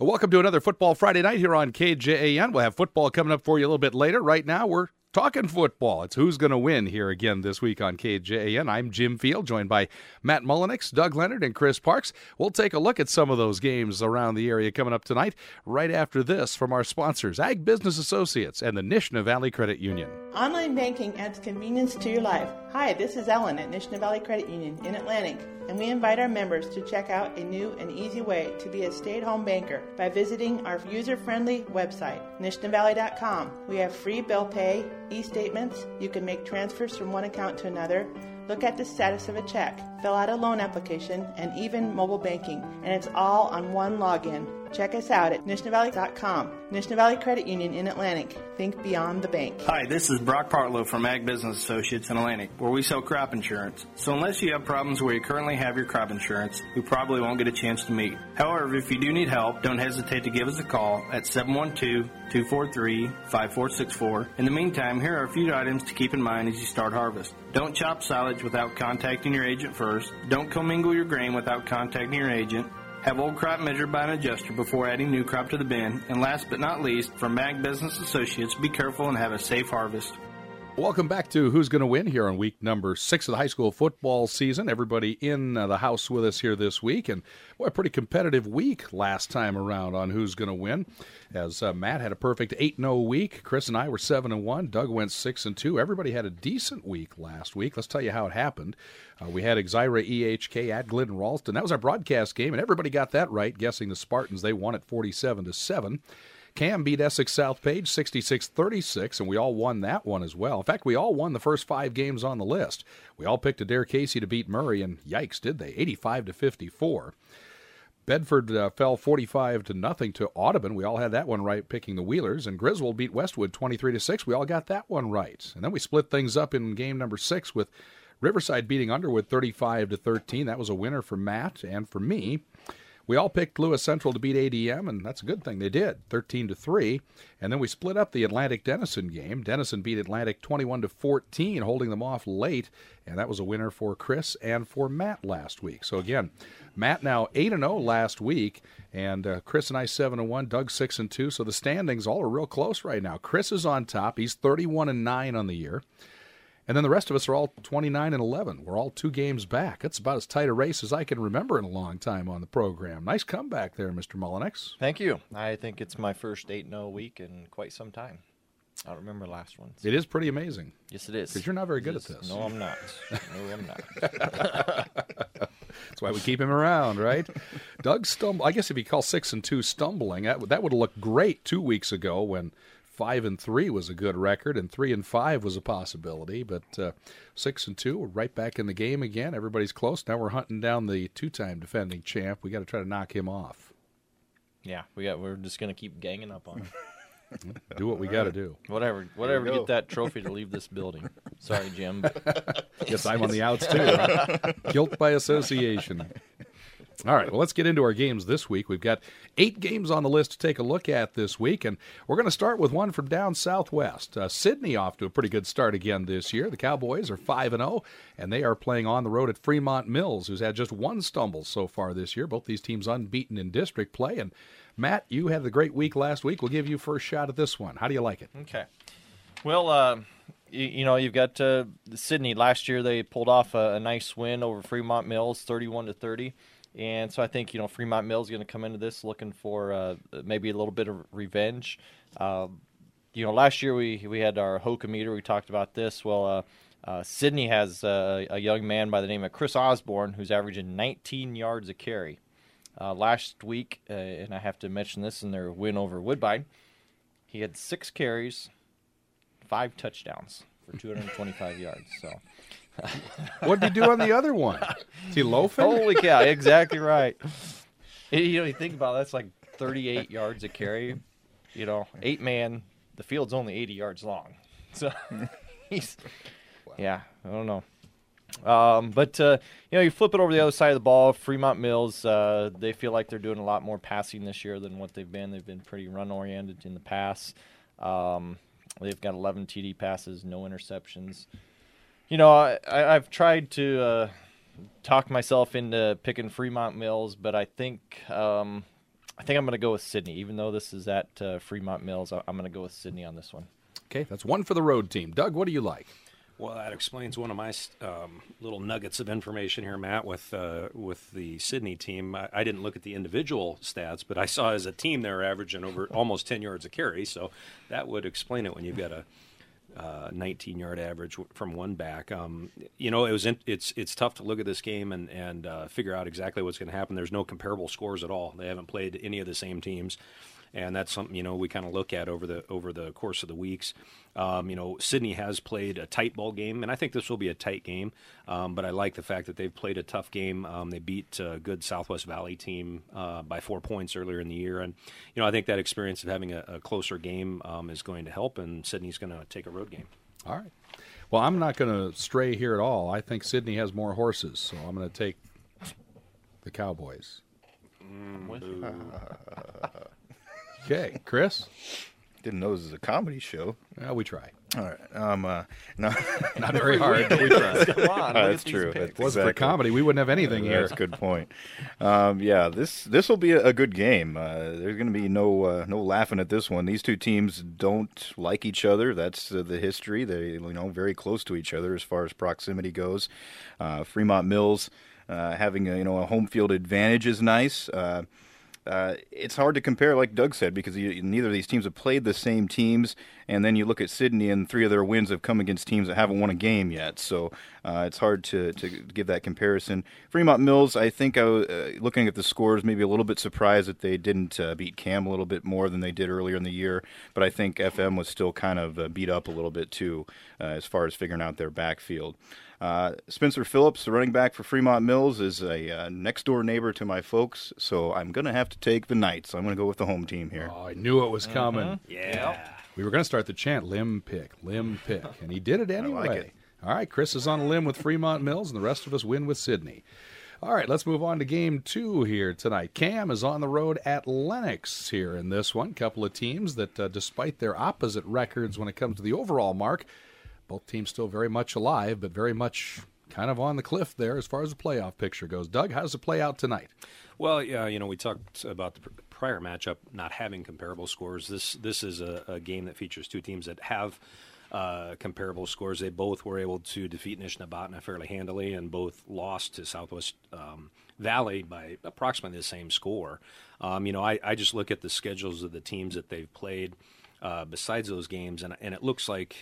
Well, welcome to another Football Friday night here on KJAN. We'll have football coming up for you a little bit later. Right now, we're talking football. It's who's going to win here again this week on KJAN. I'm Jim Field, joined by Matt Mullenix, Doug Leonard, and Chris Parks. We'll take a look at some of those games around the area coming up tonight, right after this from our sponsors, Ag Business Associates and the Nishnah Valley Credit Union. Online banking adds convenience to your life. Hi, this is Ellen at Nishnah Valley Credit Union in Atlantic, and we invite our members to check out a new and easy way to be a stay-at-home banker by visiting our user-friendly website, nishnahvalley.com. We have free bill pay, e-statements, you can make transfers from one account to another, look at the status of a check, fill out a loan application, and even mobile banking, and it's all on one login. Check us out at nishnahvalley.com. Nishnah Valley Credit Union in Atlantic. Think beyond the bank. Hi, this is Brock Partlow from Ag Business Associates in Atlantic, where we sell crop insurance. So unless you have problems where you currently have your crop insurance, we probably won't get a chance to meet. However, if you do need help, don't hesitate to give us a call at 712-243-5464. In the meantime, here are a few items to keep in mind as you start harvest. Don't chop silage without contacting your agent first. Don't commingle your grain without contacting your agent. Have old crop measured by an adjuster before adding new crop to the bin. And last but not least, from Ag Business Associates, be careful and have a safe harvest. Welcome back to Who's Going to Win here on week number 6 of the high school football season. Everybody in the house with us here this week. And, boy, a pretty competitive week last time around on Who's Going to Win. As Matt had a perfect 8-0 week. Chris and I were 7-1. Doug went 6-2. Everybody had a decent week last week. Let's tell you how it happened. We had Exira EHK at Glidden Ralston. That was our broadcast game, and everybody got that right, guessing the Spartans. They won at 47-7. Cam beat Essex South Page 66-36, and we all won that one as well. In fact, we all won the first 5 games on the list. We all picked Adair Casey to beat Murray, and yikes, did they? 85-54. Bedford fell 45-0 to Audubon. We all had that one right, picking the Wheelers. And Griswold beat Westwood 23-6. We all got that one right. And then we split things up in game number 6 with Riverside beating Underwood 35-13. That was a winner for Matt and for me. We all picked Lewis Central to beat ADM, and that's a good thing. They did, 13-3. And then we split up the Atlantic-Denison game. Denison beat Atlantic 21-14, holding them off late, and that was a winner for Chris and for Matt last week. So again, Matt now 8-0 last week, and Chris and I 7-1, Doug 6-2. So the standings all are real close right now. Chris is on top. He's 31-9 on the year. And then the rest of us are all 29-11. We're all 2 games back. That's about as tight a race as I can remember in a long time on the program. Nice comeback there, Mr. Mullenix. Thank you. I think it's my first 8-0 week in quite some time. I don't remember the last one. So. It is pretty amazing. Yes, it is. Because you're not very good at this. No, I'm not. No, I'm not. That's why we keep him around, right? Doug stumbled. I guess if you call 6-2 stumbling, that would have looked great 2 weeks ago when 5-3 was a good record, and 3-5 was a possibility. But 6-2, we're right back in the game again. Everybody's close. Now we're hunting down the 2-time defending champ. We got to try to knock him off. Yeah, we're just gonna keep ganging up on him. Do what we got to do. Whatever to get that trophy to leave this building. Sorry, Jim. Guess I'm on the outs too. Huh? Guilt by association. All right, well, let's get into our games this week. We've got 8 games on the list to take a look at this week, and we're going to start with one from down southwest. Sydney off to a pretty good start again this year. The Cowboys are 5-0, and they are playing on the road at Fremont Mills, who's had just 1 stumble so far this year. Both these teams unbeaten in district play. And, Matt, you had the great week last week. We'll give you first shot at this one. How do you like it? Okay. Well, you've got Sydney. Last year they pulled off a nice win over Fremont Mills, 31-30. And so I think, Fremont Mills is going to come into this looking for maybe a little bit of revenge. Last year we had our Hoka meter. We talked about this. Well, Sydney has a young man by the name of Chris Osborne who's averaging 19 yards a carry. Last week, and I have to mention this in their win over Woodbine, he had 6 carries, 5 touchdowns for 225 yards. So. What did he do on the other one? Is he loafing? Holy cow, exactly right. You think about it, that's like 38 yards a carry. 8-man, the field's only 80 yards long. So, I don't know. But you flip it over the other side of the ball, Fremont Mills, they feel like they're doing a lot more passing this year than what they've been. They've been pretty run-oriented in the past. They've got 11 TD passes, no interceptions. I've tried to talk myself into picking Fremont Mills, but I think I think I'm going to go with Sydney. Even though this is at Fremont Mills, I'm going to go with Sydney on this one. Okay, that's one for the road team. Doug, what do you like? Well, that explains one of my little nuggets of information here, Matt, with the Sydney team. I didn't look at the individual stats, but I saw as a team they're averaging over almost 10 yards a carry, so that would explain it when you've got a 19-yard average from one back. It's tough to look at this game and figure out exactly what's going to happen. There's no comparable scores at all. They haven't played any of the same teams. And that's something, we kind of look at over the course of the weeks. Sydney has played a tight ball game, and I think this will be a tight game. But I like the fact that they've played a tough game. They beat a good Southwest Valley team by 4 points earlier in the year. And, I think that experience of having a closer game is going to help, and Sydney's going to take a road game. All right. Well, I'm not going to stray here at all. I think Sydney has more horses, so I'm going to take the Cowboys. Okay, Chris? Didn't know this was a comedy show. Well, we try. All right. Not very hard, but we try. Come on, That's true. If it wasn't for comedy, we wouldn't have anything here. That's a good point. This will be a good game. There's going to be no laughing at this one. These two teams don't like each other. That's the history. They very close to each other as far as proximity goes. Fremont Mills having a home field advantage is nice. It's hard to compare, like Doug said, because neither of these teams have played the same teams, and then you look at Sydney, and 3 of their wins have come against teams that haven't won a game yet, so it's hard to give that comparison. Fremont Mills, I think, looking at the scores, maybe a little bit surprised that they didn't beat Cam a little bit more than they did earlier in the year, but I think FM was still kind of beat up a little bit, too, as far as figuring out their backfield. Spencer Phillips, the running back for Fremont Mills, is a next-door neighbor to my folks, so I'm going to have to take the Knights. I'm going to go with the home team here. Oh, I knew it was coming. Yeah. We were going to start the chant, limb pick, and he did it anyway. I like it. All right, Chris is on a limb with Fremont Mills, and the rest of us win with Sydney. All right, let's move on to game 2 here tonight. Cam is on the road at Lennox here in this one. Couple of teams that, despite their opposite records when it comes to the overall mark, both teams still very much alive, but very much kind of on the cliff there as far as the playoff picture goes. Doug, how does it play out tonight? Well, yeah, we talked about the prior matchup not having comparable scores. This is a game that features two teams that have comparable scores. They both were able to defeat Nishnabotna fairly handily, and both lost to Southwest Valley by approximately the same score. I just look at the schedules of the teams that they've played besides those games, and it looks like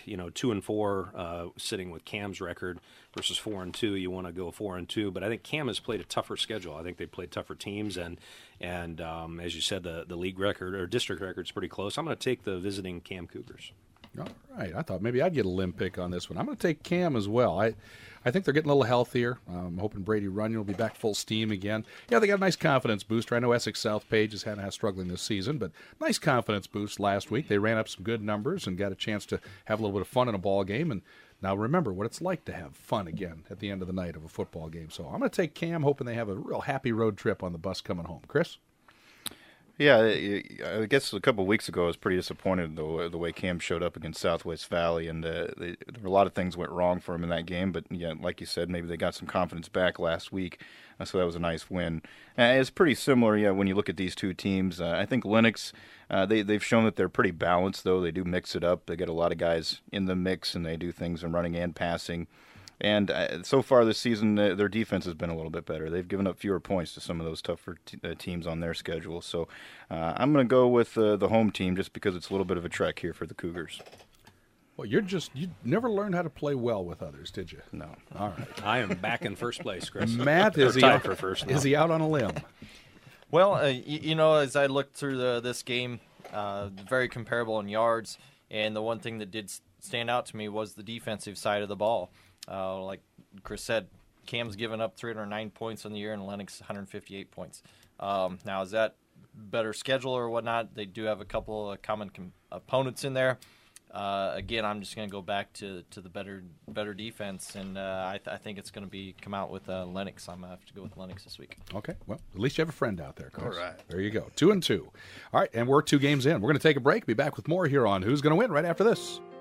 2-4 sitting with Cam's record versus 4-2. You want to go 4-2, but I think Cam has played a tougher schedule. I think they played tougher teams, and as you said, the league record or district record is pretty close. I'm going to take the visiting Cam Cougars. All right. I thought maybe I'd get a limb pick on this one. I'm going to take Cam as well. I think they're getting a little healthier. I'm hoping Brady Runyon will be back full steam again. Yeah, they got a nice confidence booster. I know Essex South Page has had struggling this season, but nice confidence boost last week. They ran up some good numbers and got a chance to have a little bit of fun in a ball game. And now remember what it's like to have fun again at the end of the night of a football game. So I'm going to take Cam, hoping they have a real happy road trip on the bus coming home. Chris? Yeah, I guess a couple of weeks ago I was pretty disappointed the way Cam showed up against Southwest Valley, and there were a lot of things went wrong for him in that game. But yeah, like you said, maybe they got some confidence back last week, so that was a nice win. It's pretty similar, yeah, when you look at these two teams. I think Lennox, they've shown that they're pretty balanced, though. They do mix it up. They get a lot of guys in the mix, and they do things in running and passing. And so far this season, their defense has been a little bit better. They've given up fewer points to some of those tougher teams on their schedule. So I'm going to go with the home team just because it's a little bit of a trek here for the Cougars. Well, you never learned how to play well with others, did you? No. All right. I am back in first place, Chris. Matt, is he out on a limb? Well, as I looked through this game, very comparable in yards, and the one thing that did stand out to me was the defensive side of the ball. Like Chris said, Cam's given up 309 points on the year, and Lennox 158 points. Now, is that better schedule or whatnot? They do have a couple of common opponents in there. Again, I'm just going to go back to the better defense, and I think it's going to come out with Lennox. I'm going to have to go with Lennox this week. Okay, well, at least you have a friend out there, Chris. All right. There you go, 2-2. All right, and we're 2 games in. We're going to take a break. Be back with more here on Who's Going to Win right after this.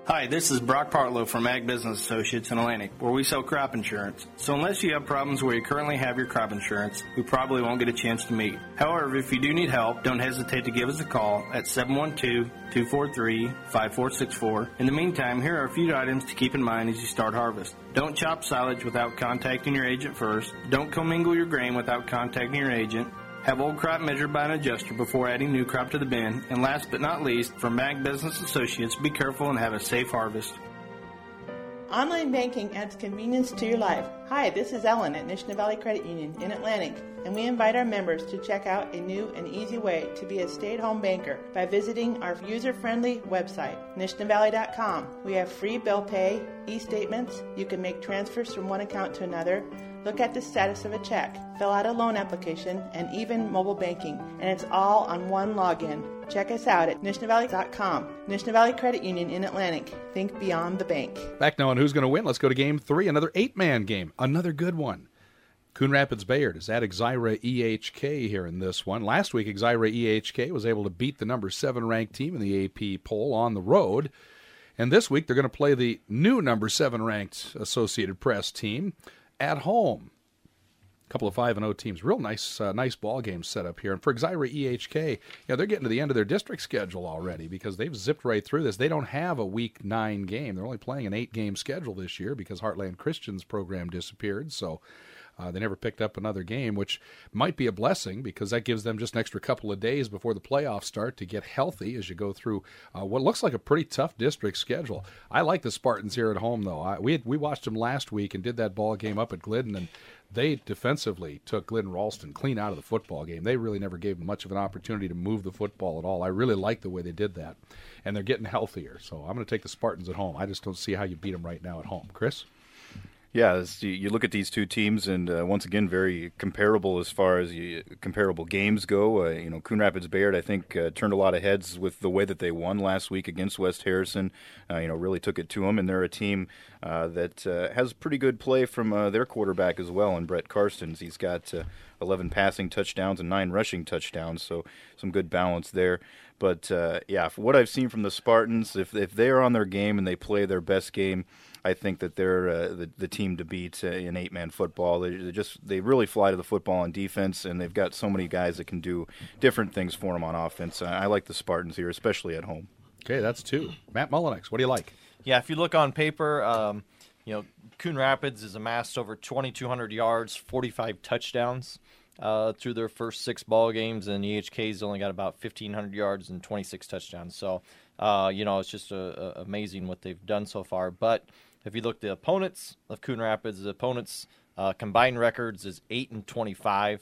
Hi, this is Brock Partlow from Ag Business Associates in Atlantic, where we sell crop insurance. So unless you have problems where you currently have your crop insurance, we probably won't get a chance to meet. However, if you do need help, don't hesitate to give us a call at 712-243-5464. In the meantime, here are a few items to keep in mind as you start harvest. Don't chop silage without contacting your agent first. Don't commingle your grain without contacting your agent. Have old crop measured by an adjuster before adding new crop to the bin. And last but not least, from Ag Business Associates, be careful and have a safe harvest. Online banking adds convenience to your life. Hi, this is Ellen at Nishnah Valley Credit Union in Atlantic, and we invite our members to check out a new and easy way to be a stay-at-home banker by visiting our user-friendly website, nishnahvalley.com. We have free bill pay, e-statements, you can make transfers from one account to another, look at the status of a check, fill out a loan application, and even mobile banking. And it's all on one login. Check us out at nishnahvalley.com. Nishnah Valley Credit Union in Atlantic. Think beyond the bank. Back now on Who's Going to Win. Let's go to Game 3, another 8-man game. Another good one. Coon Rapids Bayard is at Exira EHK here in this one. Last week, Exira EHK was able to beat the number 7 ranked team in the AP poll on the road. And this week, they're going to play the new number 7 ranked Associated Press team at home. A couple of 5-0 teams. Real nice ball game set up here. And for Exira EHK, they're getting to the end of their district schedule already because they've zipped right through this. They don't have a Week 9 game. They're only playing an 8-game schedule this year because Heartland Christian's program disappeared. So they never picked up another game, which might be a blessing because that gives them just an extra couple of days before the playoffs start to get healthy as you go through what looks like a pretty tough district schedule. I like the Spartans here at home, though. We watched them last week and did that ball game up at Glidden, and they defensively took Glidden Ralston clean out of the football game. They really never gave them much of an opportunity to move the football at all. I really like the way they did that, and they're getting healthier. So I'm going to take the Spartans at home. I just don't see how you beat them right now at home. Chris? Yeah, you look at these two teams, and once again, very comparable as far as comparable games go. Coon Rapids Bayard, I think, turned a lot of heads with the way that they won last week against West Harrison. Really took it to them, and they're a team that has pretty good play from their quarterback as well, and Brett Karstens. He's got 11 passing touchdowns and 9 rushing touchdowns, so some good balance there. But, for what I've seen from the Spartans, if they are on their game and they play their best game, I think that they're the team to beat in 8-man football. They really fly to the football on defense, and they've got so many guys that can do different things for them on offense. I like the Spartans here, especially at home. Okay, that's 2. Matt Mullinex, what do you like? Yeah, if you look on paper, Coon Rapids has amassed over 2,200 yards, 45 touchdowns through their first 6 ball games, and EHK's only got about 1,500 yards and 26 touchdowns. So, it's just amazing what they've done so far. But if you look at the opponents of Coon Rapids, the opponents' combined records is 8-25,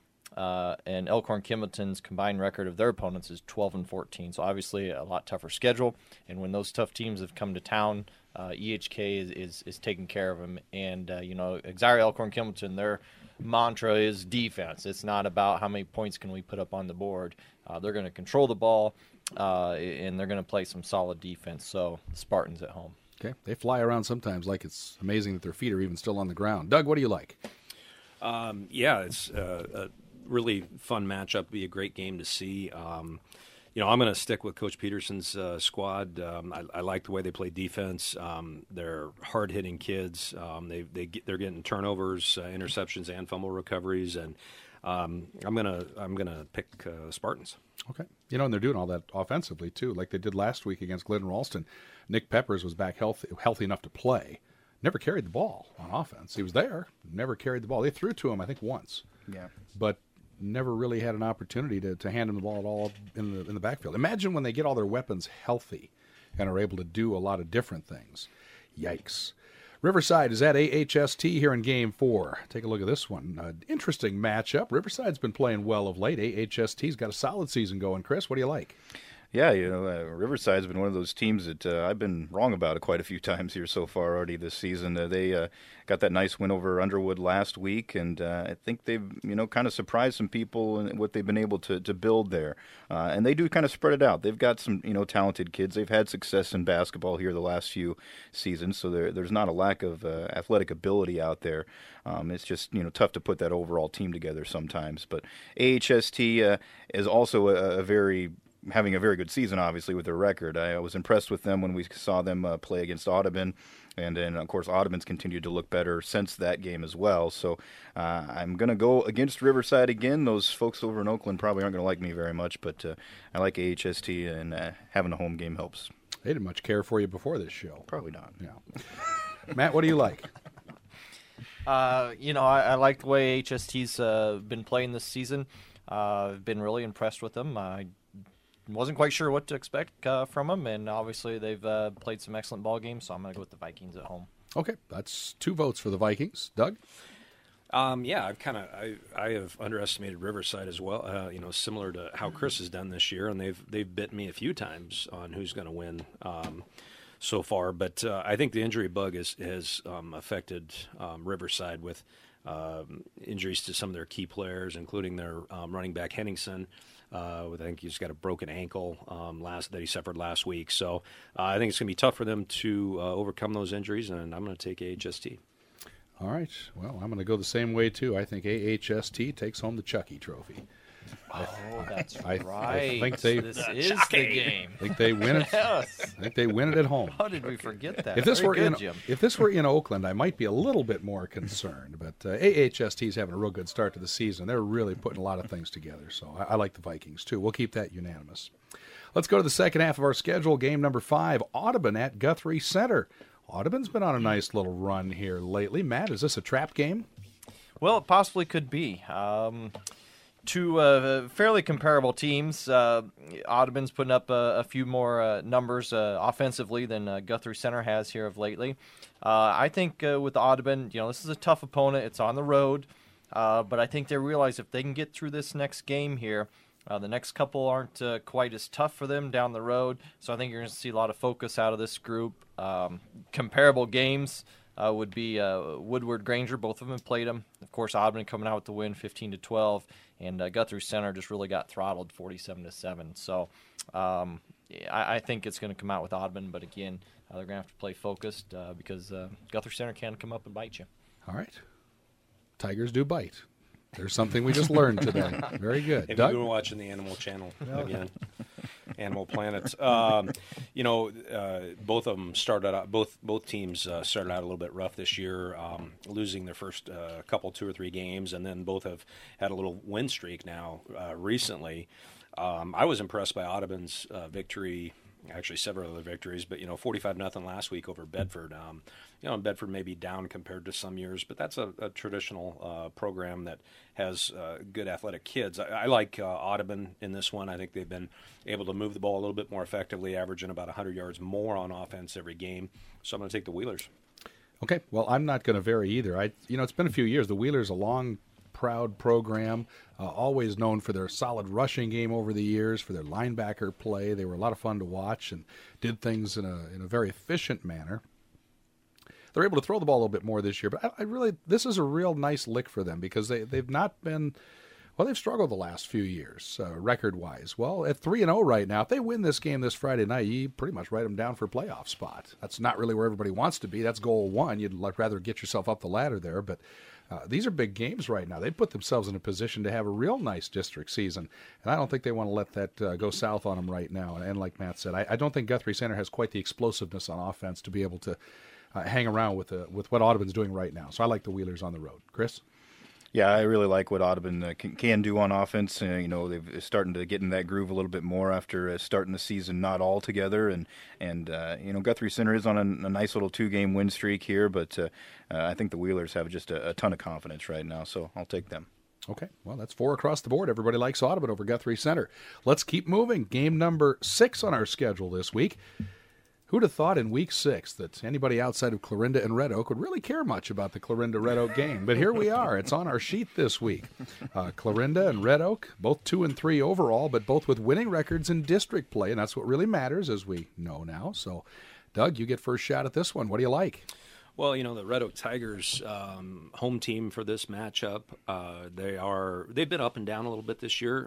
and Elkhorn Kimballton's combined record of their opponents is 12-14. So obviously a lot tougher schedule. And when those tough teams have come to town, EHK is taking care of them. And Exira Elkhorn Kimballton, their mantra is defense. It's not about how many points can we put up on the board. They're going to control the ball, and they're going to play some solid defense. So Spartans at home. Okay, they fly around sometimes like it's amazing that their feet are even still on the ground. Doug, what do you like? It's a really fun matchup. Be a great game to see. I'm going to stick with Coach Peterson's squad. I like the way they play defense. They're hard-hitting kids. They're getting turnovers, interceptions, and fumble recoveries. And I'm gonna pick Spartans. Okay, and they're doing all that offensively too, like they did last week against Glidden Ralston. Nick Peppers was back healthy enough to play. Never carried the ball on offense. He was there, never carried the ball. They threw to him, I think, once. Yeah, but never really had an opportunity to hand him the ball at all in the backfield. Imagine when they get all their weapons healthy and are able to do a lot of different things. Yikes. Riverside is at AHST here in Game 4. Take a look at this one. Interesting matchup. Riverside's been playing well of late. AHST's got a solid season going. Chris, what do you like? Yeah, Riverside's been one of those teams that I've been wrong about quite a few times here so far already this season. They got that nice win over Underwood last week, and I think they've, kind of surprised some people in what they've been able to build there. And they do kind of spread it out. They've got some, talented kids. They've had success in basketball here the last few seasons, so there's not a lack of athletic ability out there. It's just, tough to put that overall team together sometimes. But AHST is also a very having a very good season, obviously, with their record. I was impressed with them when we saw them play against Audubon. And then, of course, Audubon's continued to look better since that game as well. So I'm going to go against Riverside again. Those folks over in Oakland probably aren't going to like me very much, but I like AHST, and having a home game helps. They didn't much care for you before this show. Probably not. Yeah. Matt, what do you like? I like the way HST's been playing this season. I've been really impressed with them. I wasn't quite sure what to expect from them, and obviously they've played some excellent ball games, so I'm going to go with the Vikings at home. Okay, that's 2 votes for the Vikings. Doug? Yeah, I have underestimated Riverside as well. Similar to how Chris has done this year, and they've bit me a few times on who's going to win so far. But I think the injury bug has affected Riverside with injuries to some of their key players, including their running back Henningsen. I think he's got a broken ankle that he suffered last week. So I think it's going to be tough for them to overcome those injuries, and I'm going to take AHST. All right. Well, I'm going to go the same way, too. I think AHST takes home the Chucky Trophy. Oh, that's right. I think this is the game. I think they win it. Yes. I think they win it at home. How did we forget that? If this were Jim. if this were in Oakland, I might be a little bit more concerned. But AHST is having a real good start to the season. They're really putting a lot of things together. So I like the Vikings, too. We'll keep that unanimous. Let's go to the second half of our schedule. Game number 5, Audubon at Guthrie Center. Audubon's been on a nice little run here lately. Matt, is this a trap game? Well, it possibly could be. Two fairly comparable teams. Audubon's putting up a few more numbers offensively than Guthrie Center has here of lately. I think with Audubon, this is a tough opponent. It's on the road, but I think they realize if they can get through this next game here, the next couple aren't quite as tough for them down the road. So I think you're going to see a lot of focus out of this group. Comparable games would be Woodward Granger. Both of them have played them. Of course, Audubon coming out with the win 15-12, and Guthrie Center just really got throttled 47-7. So I think it's going to come out with Audubon, but again, they're going to have to play focused because Guthrie Center can come up and bite you. All right. Tigers do bite. There's something we just learned today. Very good. Have Doug? you been watching the Animal Channel again? Animal Planet. Both of them started out. Both teams started out a little bit rough this year, losing their first couple, 2 or 3 games, and then both have had a little win streak now recently. I was impressed by Audubon's victory. Actually, several other victories, but 45-0 last week over Bedford. Bedford may be down compared to some years, but that's a traditional program that has good athletic kids. I like Audubon in this one. I think they've been able to move the ball a little bit more effectively, averaging about 100 yards more on offense every game. So I'm going to take the Wheelers. Okay. Well, I'm not going to vary either. It's been a few years. The Wheelers, a long, proud program, always known for their solid rushing game over the years, for their linebacker play. They were a lot of fun to watch and did things in a very efficient manner. They're able to throw the ball a little bit more this year, but this is a real nice lick for them because they've not been, they've struggled the last few years record-wise. Well, at 3-0 right now, if they win this game this Friday night, you pretty much write them down for a playoff spot. That's not really where everybody wants to be. That's goal 1. You'd rather get yourself up the ladder there, but these are big games right now. They put themselves in a position to have a real nice district season, and I don't think they want to let that go south on them right now. And like Matt said, I don't think Guthrie Center has quite the explosiveness on offense to be able to hang around with what Audubon's doing right now. So I like the Wheelers on the road. Chris? Yeah, I really like what Audubon can do on offense. They're starting to get in that groove a little bit more after starting the season not all together. And Guthrie Center is on a nice little 2-game win streak here, but I think the Wheelers have just a ton of confidence right now, so I'll take them. Okay, well, that's 4 across the board. Everybody likes Audubon over Guthrie Center. Let's keep moving. Game number 6 on our schedule this week. Who'd have thought in Week 6 that anybody outside of Clarinda and Red Oak would really care much about the Clarinda-Red Oak game? But here we are. It's on our sheet this week. Clarinda and Red Oak, both 2-3 overall, but both with winning records in district play, and that's what really matters, as we know now. So, Doug, you get first shot at this one. What do you like? Well, the Red Oak Tigers home team for this matchup, they've been up and down a little bit this year.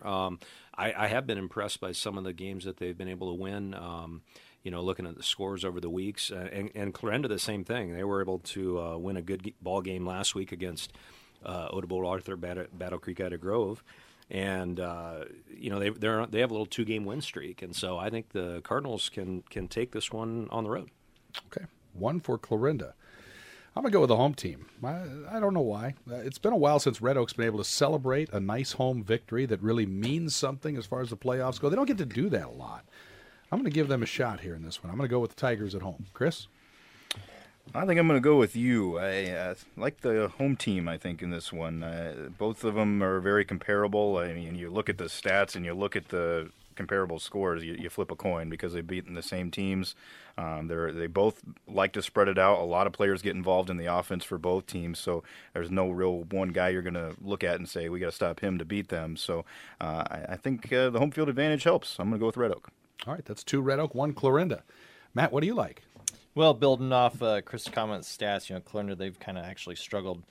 I have been impressed by some of the games that they've been able to win. Looking at the scores over the weeks. And Clarinda, the same thing. They were able to win a good ball game last week against Odebolt Arthur, Battle Creek Ida Grove. and they have a little 2-game win streak, and so I think the Cardinals can take this one on the road. Okay, 1 for Clarinda. I'm going to go with the home team. I don't know why. It's been a while since Red Oak's been able to celebrate a nice home victory that really means something as far as the playoffs go. They don't get to do that a lot. I'm going to give them a shot here in this one. I'm going to go with the Tigers at home. Chris? I think I'm going to go with you. I like the home team, I think, in this one. Both of them are very comparable. I mean, you look at the stats and you look at the comparable scores, you flip a coin because they've beaten the same teams. They both like to spread it out. A lot of players get involved in the offense for both teams, so there's no real one guy you're going to look at and say, we got to stop him to beat them. So I think the home field advantage helps. I'm going to go with Red Oak. All right, that's 2 Red Oak, 1 Clarinda. Matt, what do you like? Well, building off Chris' comments, stats, Clarinda, they've kind of actually struggled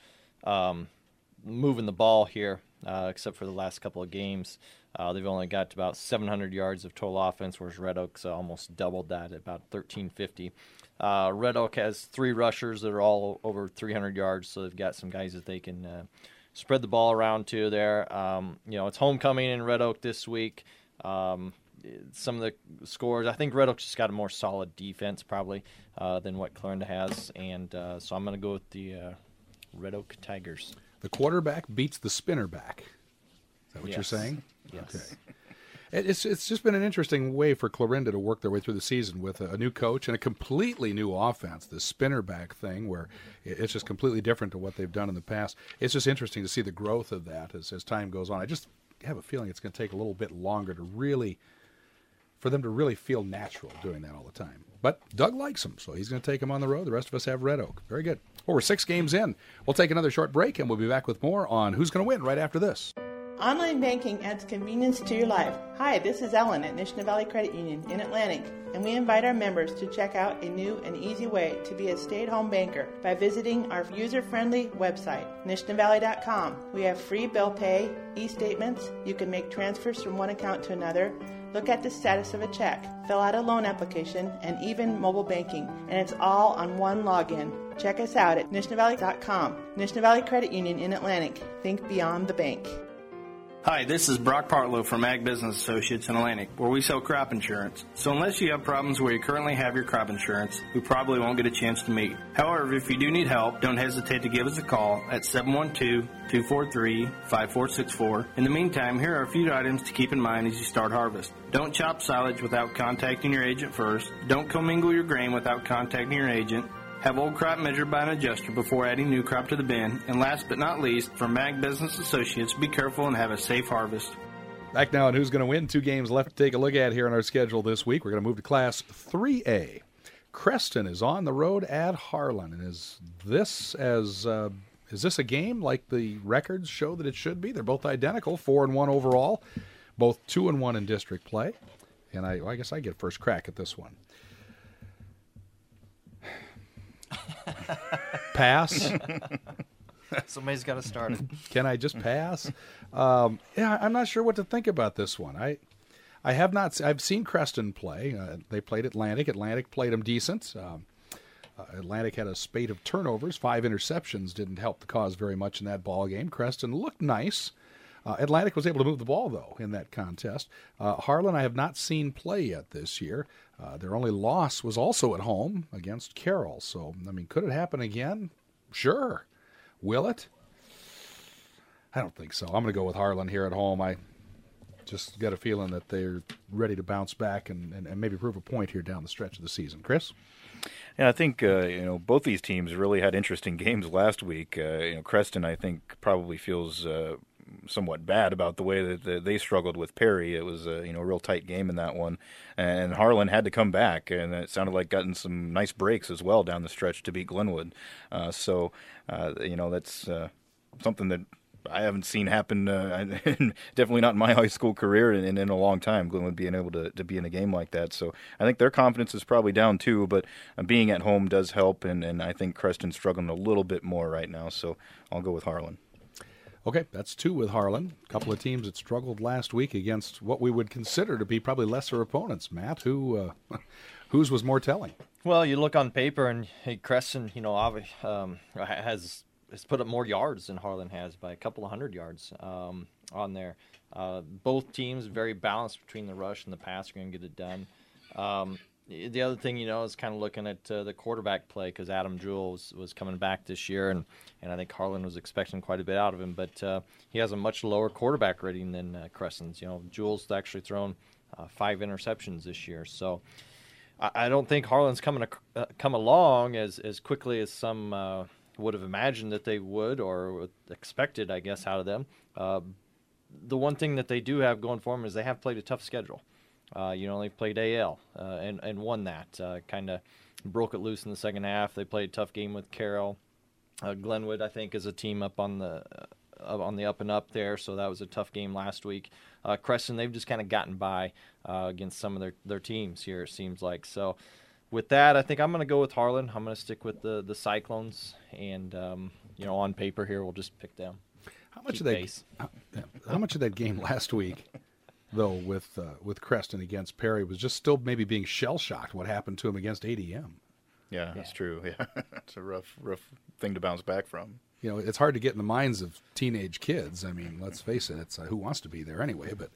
moving the ball here, except for the last couple of games. They've only got about 700 yards of total offense, whereas Red Oak's almost doubled that at about 1,350. Red Oak has 3 rushers that are all over 300 yards, so they've got some guys that they can spread the ball around to there. It's homecoming in Red Oak this week. Some of the scores, I think Red Oak's just got a more solid defense probably than what Clarinda has, and so I'm going to go with the Red Oak Tigers. The quarterback beats the spinner back. Is that what you're saying? Yes. Okay. It's just been an interesting way for Clarinda to work their way through the season with a new coach and a completely new offense, the spinner back thing, where it's just completely different to what they've done in the past. It's just interesting to see the growth of that as time goes on. I just have a feeling it's going to take a little bit longer for them to really feel natural doing that all the time. But Doug likes them, so he's going to take them on the road. The rest of us have Red Oak. Very good. Well, we're 6 games in. We'll take another short break, and we'll be back with more on Who's Going to Win right after this. Online banking adds convenience to your life. Hi, this is Ellen at Nishnah Valley Credit Union in Atlantic, and we invite our members to check out a new and easy way to be a stay-at-home banker by visiting our user-friendly website, nishnahvalley.com. We have free bill pay, e-statements, you can make transfers from one account to another, look at the status of a check, fill out a loan application, and even mobile banking. And it's all on one login. Check us out at nishnahvalley.com. Nishnah Valley Credit Union in Atlantic. Think beyond the bank. Hi, this is Brock Partlow from Ag Business Associates in Atlantic, where we sell crop insurance. So unless you have problems where you currently have your crop insurance, we probably won't get a chance to meet. However, if you do need help, don't hesitate to give us a call at 712-243-5464. In the meantime, here are a few items to keep in mind as you start harvest. Don't chop silage without contacting your agent first. Don't commingle your grain without contacting your agent. Have old crop measured by an adjuster before adding new crop to the bin. And last but not least, from Ag Business Associates, be careful and have a safe harvest. Back now on Who's Going to Win. 2 games left to take a look at here on our schedule this week. We're going to move to Class 3A. Creston is on the road at Harlan. And is this a game like the records show that it should be? They're both identical, 4-1 overall, both 2-1 in district play. And I guess I get first crack at this one. Pass. Somebody's got to start it. Can I just pass? I'm not sure what to think about this one. I've seen Creston play. They played Atlantic. Atlantic played them decent. Atlantic had a spate of turnovers. 5 interceptions didn't help the cause very much in that ball game. Creston looked nice. Atlantic was able to move the ball, though, in that contest. Harlan I have not seen play yet this year. Their only loss was also at home against Carroll. So, could it happen again? Sure. Will it? I don't think so. I'm going to go with Harlan here at home. I just got a feeling that they're ready to bounce back and maybe prove a point here down the stretch of the season. Chris? Yeah, I think both these teams really had interesting games last week. Creston, I think, probably feels somewhat bad about the way that they struggled with Perry. It was a real tight game in that one, and Harlan had to come back, and it sounded like gotten some nice breaks as well down the stretch to beat Glenwood. That's something that I haven't seen happen, definitely not in my high school career in a long time, Glenwood being able to be in a game like that. So I think their confidence is probably down too, but being at home does help, and I think Creston's struggling a little bit more right now, so I'll go with Harlan. Okay, that's 2 with Harlan. A couple of teams that struggled last week against what we would consider to be probably lesser opponents. Matt, whose was more telling? Well, you look on paper, and Creston, has put up more yards than Harlan has by a couple of hundred yards. on there. Both teams very balanced between the rush and the pass are going to get it done. The other thing, is kind of looking at the quarterback play, because Adam Jewell was coming back this year, and I think Harlan was expecting quite a bit out of him, but he has a much lower quarterback rating than Creston's. Jewell's actually thrown 5 interceptions this year, so I don't think Harlan's come along as quickly as some would have imagined that they would, or expected, I guess, out of them. The one thing that they do have going for them is they have played a tough schedule. They've played AL and won that. Kind of broke it loose in the second half. They played a tough game with Carroll. Glenwood, I think, is a team up on the up and up there, so that was a tough game last week. Creston, they've just kind of gotten by against some of their teams here, it seems like. So with that, I think I'm going to go with Harlan. I'm going to stick with the Cyclones, and on paper here, we'll just pick them. How much of that game last week, though, with Creston against Perry was just still maybe being shell-shocked what happened to him against ADM? Yeah, that's true. Yeah, it's a rough thing to bounce back from. It's hard to get in the minds of teenage kids. I mean, let's face it, it's who wants to be there anyway, but,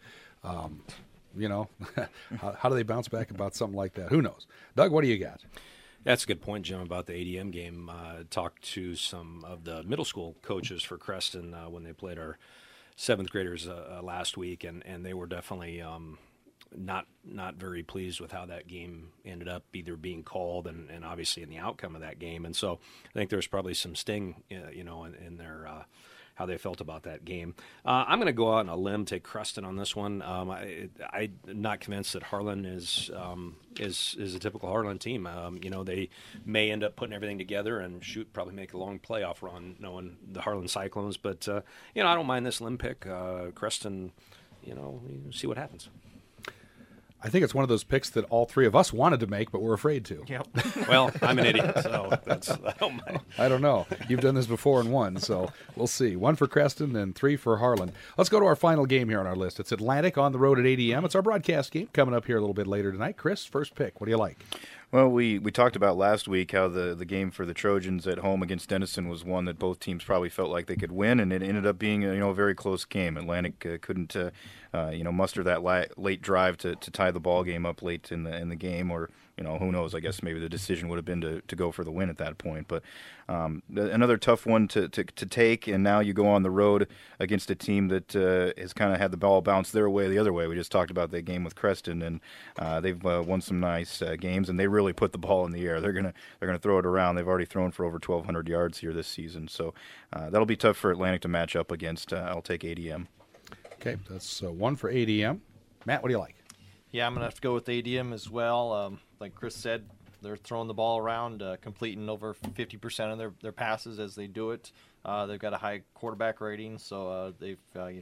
how do they bounce back about something like that? Who knows? Doug, what do you got? That's a good point, Jim, about the ADM game. Talked to some of the middle school coaches for Creston when they played our 7th graders last week, and they were definitely not very pleased with how that game ended up either being called and obviously in the outcome of that game. And so I think there's probably some sting, in their how they felt about that game. I'm going to go out on a limb, take Creston on this one. I'm not convinced that Harlan is a typical Harlan team. They may end up putting everything together and probably make a long playoff run, knowing the Harlan Cyclones. But I don't mind this limb pick. Creston, see what happens. I think it's one of those picks that all three of us wanted to make, but we're afraid to. Yep. Well, I'm an idiot, so I don't mind. I don't know. You've done this before and won, so we'll see. 1 for Creston and 3 for Harlan. Let's go to our final game here on our list. It's Atlantic on the road at ADM. It's our broadcast game coming up here a little bit later tonight. Chris, first pick. What do you like? Well, we talked about last week how the game for the Trojans at home against Denison was one that both teams probably felt like they could win, and it ended up being a very close game. Atlantic couldn't muster that late drive to tie the ball game up late in the game, or who knows? I guess maybe the decision would have been to go for the win at that point. But another tough one to take, and now you go on the road against a team that has kind of had the ball bounce their way the other way. We just talked about that game with Creston, and they've won some nice games, and they really put the ball in the air. They're gonna throw it around. They've already thrown for over 1,200 yards here this season, so that'll be tough for Atlantic to match up against. I'll take ADM. Okay, that's 1 for ADM. Matt, what do you like? Yeah, I'm going to have to go with ADM as well. Like Chris said, they're throwing the ball around, completing over 50% of their passes as they do it. They've got a high quarterback rating, so they've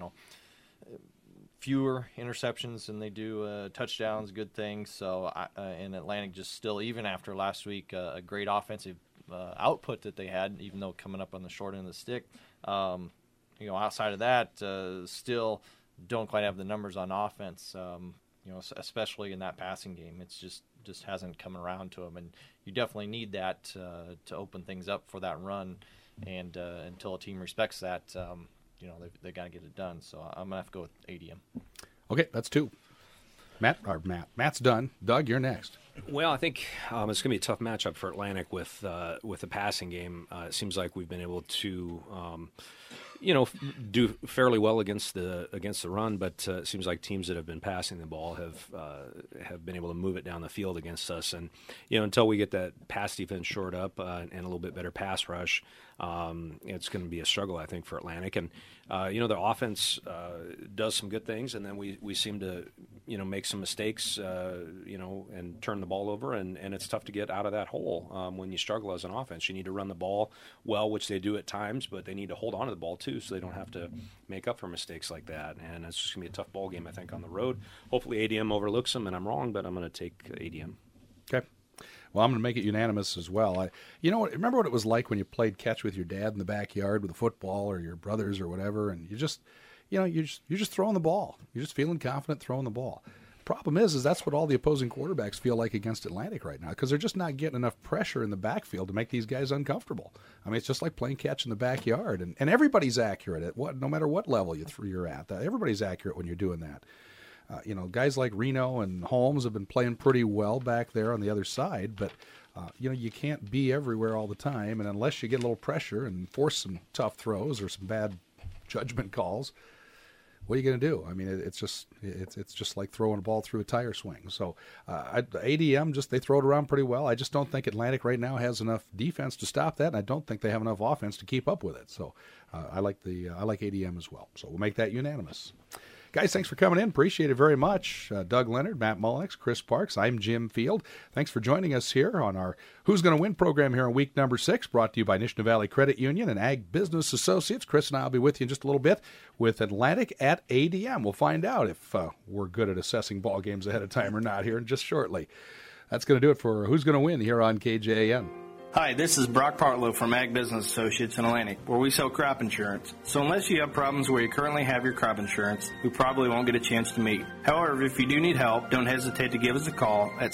fewer interceptions than they do touchdowns, good things. So and Atlantic just still, even after last week, a great offensive output that they had, even though coming up on the short end of the stick. Outside of that, still don't quite have the numbers on offense. Especially in that passing game, it's just hasn't come around to them, and you definitely need that to open things up for that run. And until a team respects that, they got to get it done. So I'm gonna have to go with ADM. Okay, that's 2. Matt's done. Doug, you're next. Well, I think it's going to be a tough matchup for Atlantic with the passing game. It seems like we've been able to, do fairly well against the run, but it seems like teams that have been passing the ball have been able to move it down the field against us. And until we get that pass defense shored up and a little bit better pass rush, it's going to be a struggle, I think, for Atlantic. And the offense does some good things, and then we seem to make some mistakes, and turn the ball over, and it's tough to get out of that hole when you struggle as an offense. You need to run the ball well, which they do at times, but they need to hold on to the ball too, so they don't have to make up for mistakes like that. And it's just going to be a tough ball game, I think, on the road. Hopefully ADM overlooks them, and I'm wrong, but I'm going to take ADM. Okay. Well, I'm going to make it unanimous as well. Remember what it was like when you played catch with your dad in the backyard with a football, or your brothers or whatever, and you're just throwing the ball. You're just feeling confident throwing the ball. problem is that's what all the opposing quarterbacks feel like against Atlantic right now, because they're just not getting enough pressure in the backfield to make these guys uncomfortable. I mean, it's just like playing catch in the backyard, and everybody's accurate at no matter what level you're at. Everybody's accurate when you're doing that. Guys like Reno and Holmes have been playing pretty well back there on the other side, but you can't be everywhere all the time, and unless you get a little pressure and force some tough throws or some bad judgment calls, what are you going to do? I mean, it's just like throwing a ball through a tire swing. So ADM, they throw it around pretty well. I just don't think Atlantic right now has enough defense to stop that, and I don't think they have enough offense to keep up with it. So I like ADM as well. So we'll make that unanimous. Guys, thanks for coming in. Appreciate it very much. Doug Leonard, Matt Mullenix, Chris Parks. I'm Jim Field. Thanks for joining us here on our Who's Going to Win program here on week number 6, brought to you by Nishnah Valley Credit Union and Ag Business Associates. Chris and I will be with you in just a little bit with Atlantic at ADM. We'll find out if we're good at assessing ball games ahead of time or not here in just shortly. That's going to do it for Who's Going to Win here on KJAN. Hi, this is Brock Partlow from Ag Business Associates in Atlantic, where we sell crop insurance. So unless you have problems where you currently have your crop insurance, we probably won't get a chance to meet. However, if you do need help, don't hesitate to give us a call at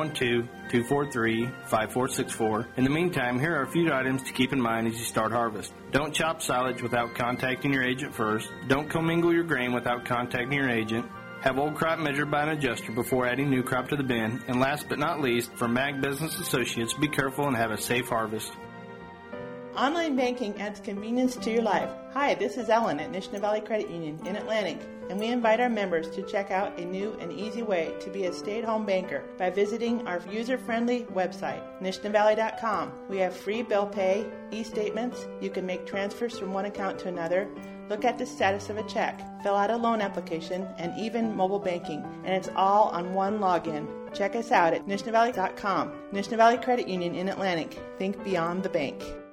712-243-5464. In the meantime, here are a few items to keep in mind as you start harvest. Don't chop silage without contacting your agent first. Don't commingle your grain without contacting your agent. Have old crop measured by an adjuster before adding new crop to the bin. And last but not least, from Ag Business Associates, be careful and have a safe harvest. Online banking adds convenience to your life. Hi, this is Ellen at Nishnah Valley Credit Union in Atlantic, and we invite our members to check out a new and easy way to be a stay-at-home banker by visiting our user-friendly website, NishnahValley.com. We have free bill pay, e-statements, you can make transfers from one account to another, look at the status of a check, fill out a loan application, and even mobile banking, and it's all on one login. Check us out at NishnahValley.com. Nishnah Valley Credit Union in Atlantic. Think beyond the bank.